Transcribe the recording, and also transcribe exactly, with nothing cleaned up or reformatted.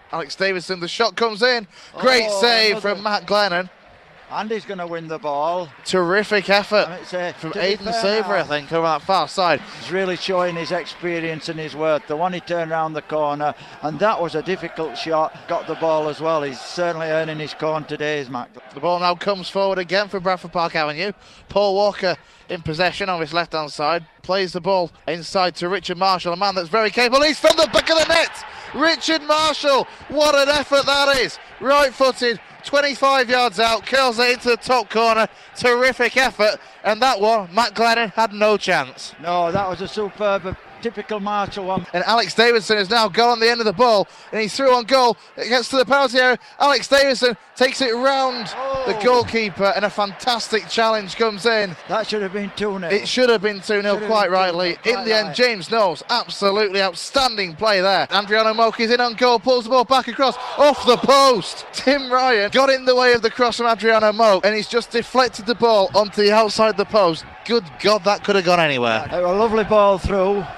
Alex Davidson, the shot comes in. Great Oh, save another- from Matt Glennon. And he's going to win the ball. Terrific effort And it's, uh, from to be Aidan fair Saver, now, I think, over that far side. He's really showing his experience and his worth. The one he turned around the corner, and that was a difficult shot. Got the ball as well. He's certainly earning his corn today, is Matt. The ball now comes forward again for Bradford Park Avenue. Paul Walker in possession on his left-hand side. Plays the ball inside to Richard Marshall, a man that's very capable. He's from the back of the net. Richard Marshall, what an effort that is. Right-footed, twenty-five yards out, curls it into the top corner. Terrific effort. And that one, Matt Glennon had no chance. No, that was a superb, typical Marshall one. And Alex Davidson has now gone on the end of the ball, and he's through on goal. It gets to the penalty area. Alex Davidson takes it round Oh. the goalkeeper, and a fantastic challenge comes in. That should have been two nil. It should have been two nil, Should have quite been rightly. two nil, In the quite end, right. James Knowles, absolutely outstanding play there. Adriano Moke is in on goal, pulls the ball back across, off the post. Tim Ryan got in the way of the cross from Adriano Moke, and he's just deflected the ball onto the outside of the post. Good God, that could have gone anywhere. A lovely ball through.